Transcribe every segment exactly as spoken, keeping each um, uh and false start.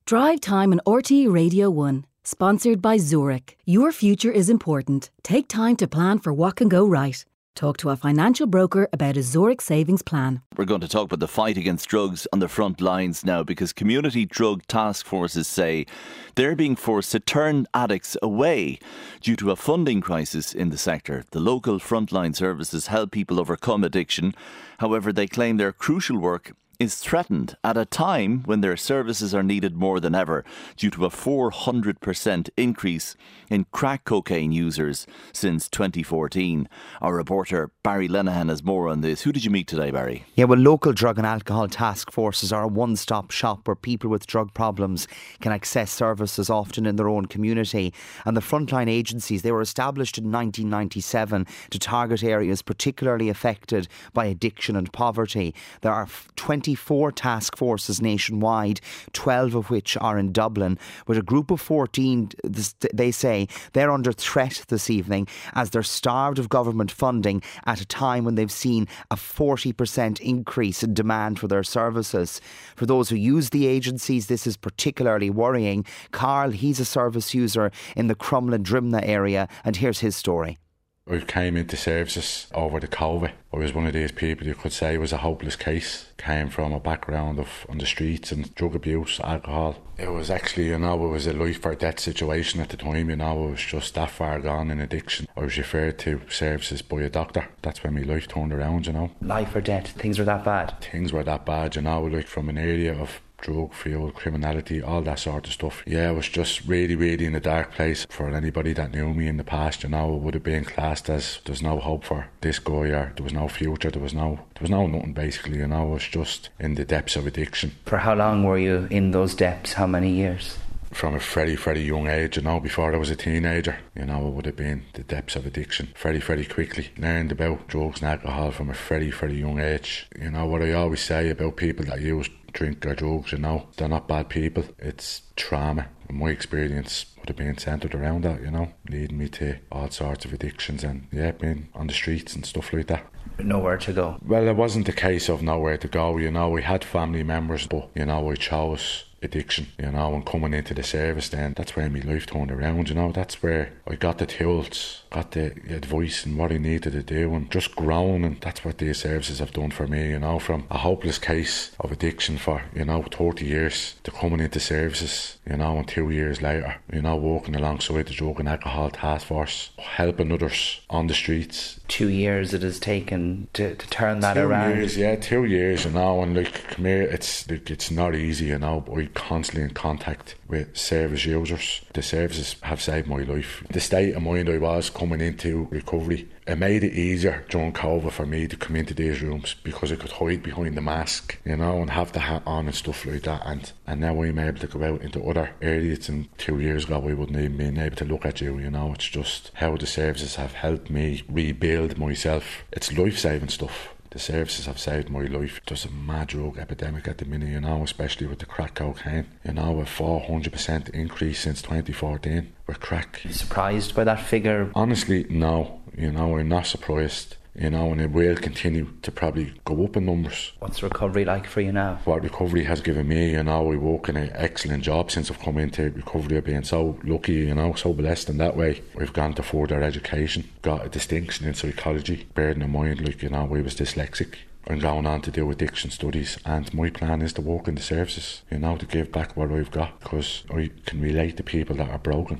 Drive Time on R T E Radio one. Sponsored by Zurich. Your future is important. Take time to plan for what can go right. Talk to a financial broker about a Zurich savings plan. We're going to talk about the fight against drugs on the front lines now, because community drug task forces say they're being forced to turn addicts away due to a funding crisis in the sector. The local frontline services help people overcome addiction. However, they claim their crucial work is threatened at a time when their services are needed more than ever due to a four hundred percent increase in crack cocaine users since twenty fourteen. Our reporter Barry Lenehan has more on this. Who did you meet today, Barry? Yeah, well, local drug and alcohol task forces are a one-stop shop where people with drug problems can access services often in their own community. And the frontline agencies, they were established in nineteen ninety-seven to target areas particularly affected by addiction and poverty. There are twenty-four task forces nationwide, twelve of which are in Dublin, with a group of fourteen, they say, they're under threat this evening as they're starved of government funding at a time when they've seen a forty percent increase in demand for their services. For those who use the agencies, this is particularly worrying. Carl, he's a service user in the Crumlin Drimnagh area, and here's his story. I came into services over the COVID. I was one of these people you could say was a hopeless case. Came from a background of on the streets and drug abuse, alcohol. It was actually, you know, it was a life or death situation at the time, you know, it was just that far gone in addiction. I was referred to services by a doctor. That's when my life turned around, you know. Life or death, things were that bad? Things were that bad, you know, like from an area of drug, fuel, criminality, all that sort of stuff. Yeah, it was just really, really in a dark place. For anybody that knew me in the past, you know, it would have been classed as there's no hope for this guy, or there was no future, there was no, there was no nothing basically, you know. It was just in the depths of addiction. For how long were you in those depths? How many years? From a very, very young age, you know, before I was a teenager, you know, it would have been the depths of addiction. Very, very quickly learned about drugs and alcohol from a very, very young age. You know, what I always say about people that use drink or drugs, you know, they're not bad people. It's trauma. In my experience, would have been centred around that, you know, leading me to all sorts of addictions and, yeah, being on the streets and stuff like that. Nowhere to go? Well, it wasn't a case of nowhere to go, you know. We had family members, but, you know, I chose addiction, you know, and coming into the service then, that's where my life turned around, you know. That's where I got the tools, got the advice and what I needed to do, and just grown, and that's what these services have done for me, you know. From a hopeless case of addiction for, you know, thirty years to coming into services, you know, and two years later, you know, working alongside the drug and alcohol task force, helping others on the streets. Two years it has taken to, to turn that two around. Two years, yeah, two years, you know, and like, come here, it's, like, it's not easy, you know, but we constantly in contact with service users. The services have saved my life. The state of mind I was coming into recovery, it made it easier during COVID for me to come into these rooms because I could hide behind the mask, you know, and have the hat on and stuff like that. And, and now I'm able to go out into other areas, and two years ago I wouldn't even been able to look at you, you know. It's just how the services have helped me rebuild myself. It's life-saving stuff. The services have saved my life. There's a mad drug epidemic at the minute, you know, especially with the crack cocaine. You know, a four hundred percent increase since twenty fourteen with crack. Are you surprised by that figure? Honestly, no. You know, I'm not surprised. You know, and it will continue to probably go up in numbers. What's recovery like for you now? What recovery has given me, you know, I work in an excellent job since I've come into recovery. I've been so lucky, you know, so blessed in that way. We've gone to further education, got a distinction in psychology, bearing in mind, like, you know, I was dyslexic. I'm going on to do addiction studies, and my plan is to work in the services, you know, to give back what I've got, because I can relate to people that are broken.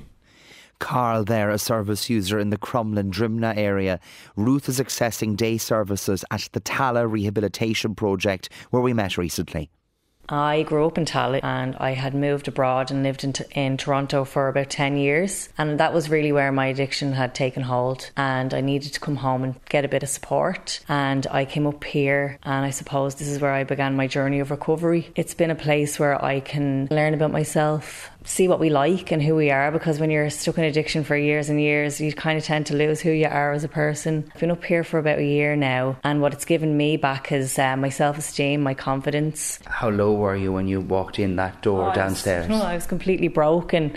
Carl there, a service user in the Crumlin Drimnagh area. Ruth is accessing day services at the Tala Rehabilitation Project, where we met recently. I grew up in Tala and I had moved abroad and lived in, t- in Toronto for about ten years, and that was really where my addiction had taken hold, and I needed to come home and get a bit of support, and I came up here, and I suppose this is where I began my journey of recovery. It's been a place where I can learn about myself, see what we like and who we are, because when you're stuck in addiction for years and years, you kind of tend to lose who you are as a person. I've been up here for about a year now, and what it's given me back is uh, my self-esteem, my confidence. How low were you when you walked in that door oh, downstairs? I was, no, I was completely broken.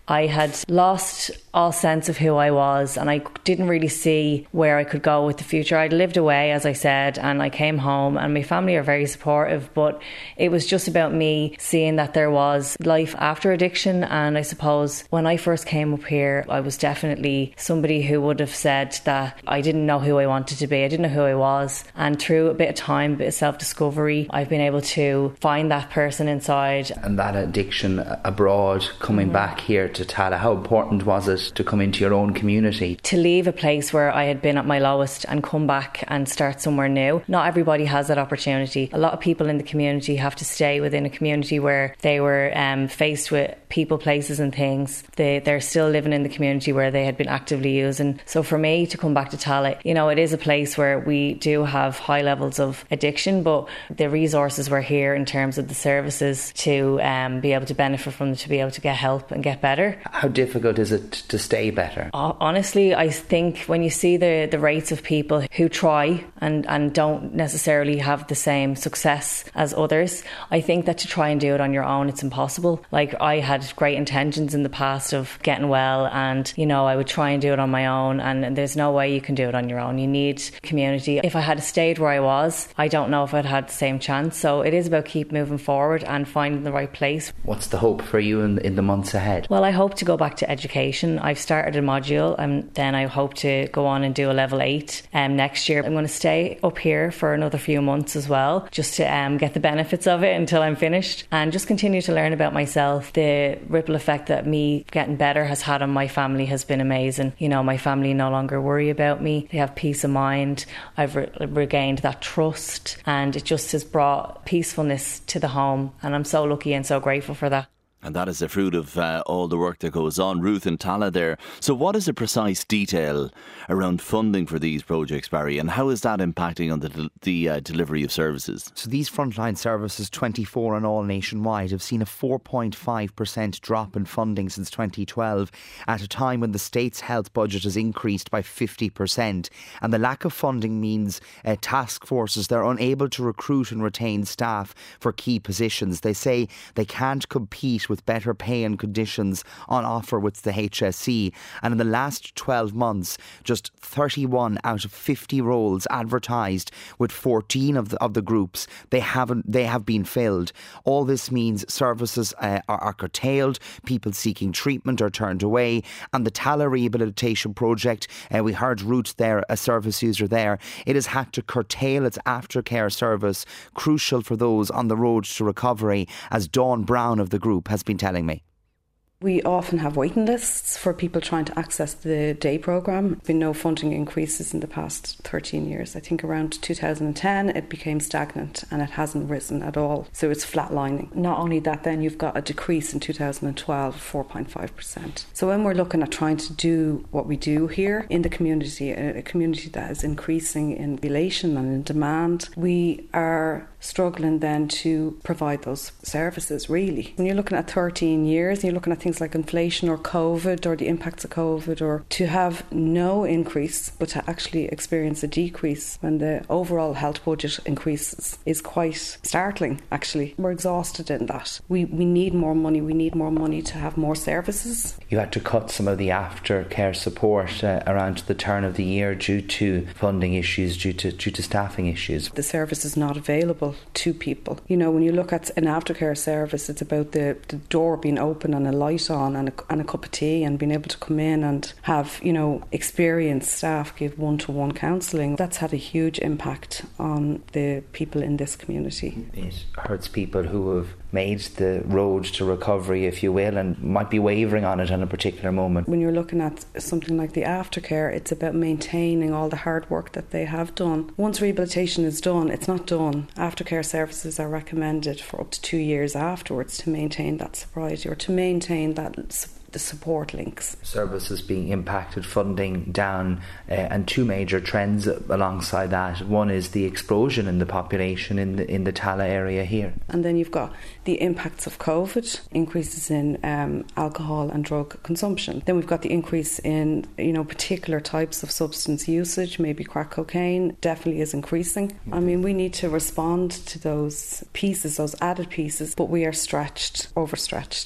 I had lost all sense of who I was, and I didn't really see where I could go with the future. I'd lived away, as I said, and I came home, and my family are very supportive, but it was just about me seeing that there was life after addiction. And I suppose when I first came up here, I was definitely somebody who would have said that I didn't know who I wanted to be. I didn't know who I was. And through a bit of time, a bit of self-discovery, I've been able to find that person inside. And that addiction abroad, coming mm-hmm. back here to Tallaght, how important was it to come into your own community? To leave a place where I had been at my lowest and come back and start somewhere new. Not everybody has that opportunity. A lot of people in the community have to stay within a community where they were um, faced with people, places and things. They, they're still living in the community where they had been actively using. So for me to come back to Tallaght, you know, it is a place where we do have high levels of addiction, but the resources were here in terms of the services to um, be able to benefit from them, to be able to get help and get better. How difficult is it to stay better? Honestly, I think when you see the, the rates of people who try and, and don't necessarily have the same success as others, I think that to try and do it on your own, it's impossible. Like, I had great intentions in the past of getting well, and, you know, I would try and do it on my own, and there's no way you can do it on your own. You need community. If I had stayed where I was, I don't know if I'd had the same chance. So it is about keep moving forward and finding the right place. What's the hope for you in, in the months ahead? Well, I hope to go back to education. I've started a module, and then I hope to go on and do a level eight um, next year. I'm going to stay up here for another few months as well, just to um, get the benefits of it until I'm finished, and just continue to learn about myself. The ripple effect that me getting better has had on my family has been amazing. You know, my family no longer worry about me. They have peace of mind. I've re- regained that trust, and it just has brought peacefulness to the home, and I'm so lucky and so grateful for that. And that is the fruit of uh, all the work that goes on. Ruth and Tallaght there. So what is the precise detail around funding for these projects, Barry, and how is that impacting on the del- the uh, delivery of services? So these frontline services, twenty-four in all nationwide, have seen a four point five percent drop in funding since twenty twelve, at a time when the state's health budget has increased by fifty percent. And the lack of funding means uh, task forces, they're unable to recruit and retain staff for key positions. They say they can't compete with better pay and conditions on offer with the H S E. And in the last twelve months, just thirty-one out of fifty roles advertised with fourteen of the, of the groups, they haven't they have been filled. All this means services uh, are, are curtailed, people seeking treatment are turned away, and the Tallaght Rehabilitation Project, uh, we heard Ruth there, a service user there, it has had to curtail its aftercare service, crucial for those on the road to recovery, as Dawn Brown of the group has been telling me. We often have waiting lists for people trying to access the day programme. There have been no funding increases in the past thirteen years. I think around two thousand ten it became stagnant and it hasn't risen at all. So it's flatlining. Not only that, then you've got a decrease in two thousand twelve of four point five percent. So when we're looking at trying to do what we do here in the community, a community that is increasing in relation and in demand, we are struggling then to provide those services, really. When you're looking at thirteen years, you're looking at things like inflation or COVID or the impacts of COVID, or to have no increase but to actually experience a decrease when the overall health budget increases is quite startling, actually. We're exhausted in that. We, we need more money. We need more money to have more services. You had to cut some of the aftercare support uh, around the turn of the year due to funding issues, due to due to staffing issues. The service is not available to people. You know, when you look at an aftercare service, it's about the, the door being open and a light on and a, and a cup of tea, and being able to come in and have, you know, experienced staff give one-to-one counselling. That's had a huge impact on the people in this community. It hurts people who have made the road to recovery, if you will, and might be wavering on it in a particular moment. When you're looking at something like the aftercare, it's about maintaining all the hard work that they have done. Once rehabilitation is done, it's not done. Aftercare services are recommended for up to two years afterwards to maintain that sobriety or to maintain that the support links. Services being impacted, funding down, uh, and two major trends alongside that. One is the explosion in the population in the in the Tallaght area here. And then you've got the impacts of COVID, increases in um, alcohol and drug consumption. Then we've got the increase in, you know, particular types of substance usage, maybe crack cocaine definitely is increasing. Mm-hmm. I mean, we need to respond to those pieces, those added pieces, but we are stretched, overstretched.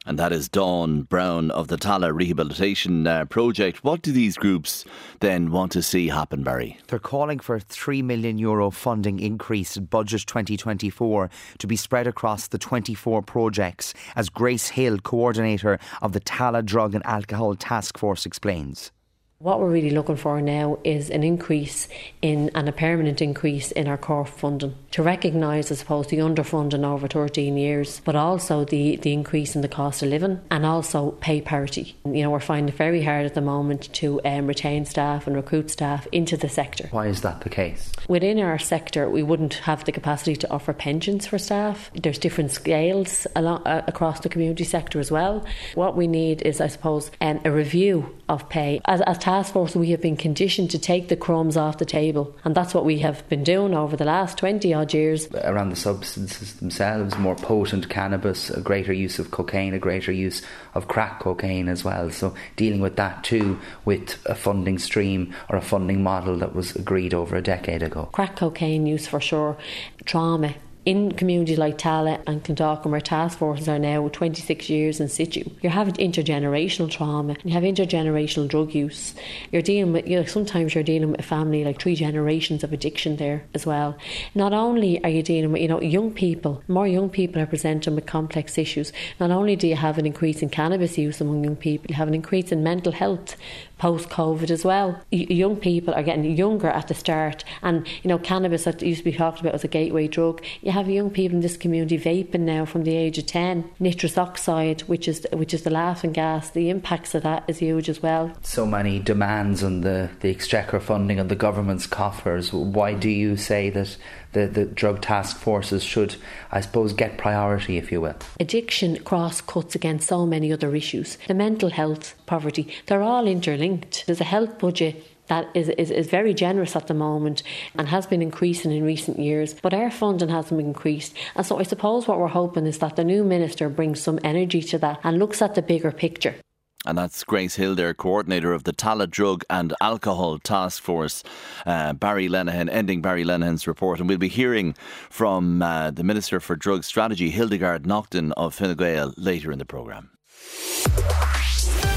And that is Dawn Brown of the Tallaght Rehabilitation uh, Project. What do these groups then want to see happen, Barry? They're calling for a three million euro funding increase in Budget twenty twenty-four to be spread across the twenty-four projects, as Grace Hill, coordinator of the Tallaght Drug and Alcohol Task Force, explains. What we're really looking for now is an increase in and a permanent increase in our core funding to recognise, I suppose, the underfunding over thirteen years, but also the, the increase in the cost of living and also pay parity. You know, we're finding it very hard at the moment to um, retain staff and recruit staff into the sector. Why is that the case? Within our sector, we wouldn't have the capacity to offer pensions for staff. There's different scales along, uh, across the community sector as well. What we need is, I suppose, um, a review of pay. As, as Task Force, we have been conditioned to take the crumbs off the table, and that's what we have been doing over the last twenty odd years. Around the substances themselves, more potent cannabis, a greater use of cocaine, a greater use of crack cocaine as well. So dealing with that too, with a funding stream or a funding model that was agreed over a decade ago. Crack cocaine use for sure, trauma. In communities like Tallaght and Clondalkin, where task forces are now twenty-six years in situ, you're having intergenerational trauma, you have intergenerational drug use. You're dealing with, you know, sometimes you're dealing with a family like three generations of addiction there as well. Not only are you dealing with, you know, young people, more young people are presenting with complex issues. Not only do you have an increase in cannabis use among young people, you have an increase in mental health post-COVID as well. Y- young people are getting younger at the start, and you know, cannabis that used to be talked about as a gateway drug, you have young people in this community vaping now from the age of ten. Nitrous oxide, which is which is the laughing gas, the impacts of that is huge as well. So many demands on the, the exchequer funding and the government's coffers. Why do you say that the, the drug task forces should, I suppose, get priority, if you will? Addiction cross-cuts against so many other issues. The mental health, poverty, they're all interlinked. There's a health budget that is, is, is very generous at the moment and has been increasing in recent years, but our funding hasn't been increased. And so I suppose what we're hoping is that the new minister brings some energy to that and looks at the bigger picture. And that's Grace Hill, there, coordinator of the Tallaght Drug and Alcohol Task Force. Uh, Barry Lenihan, ending Barry Lenihan's report. And we'll be hearing from uh, the Minister for Drug Strategy, Hildegard Naughton of Fine Gael, later in the programme.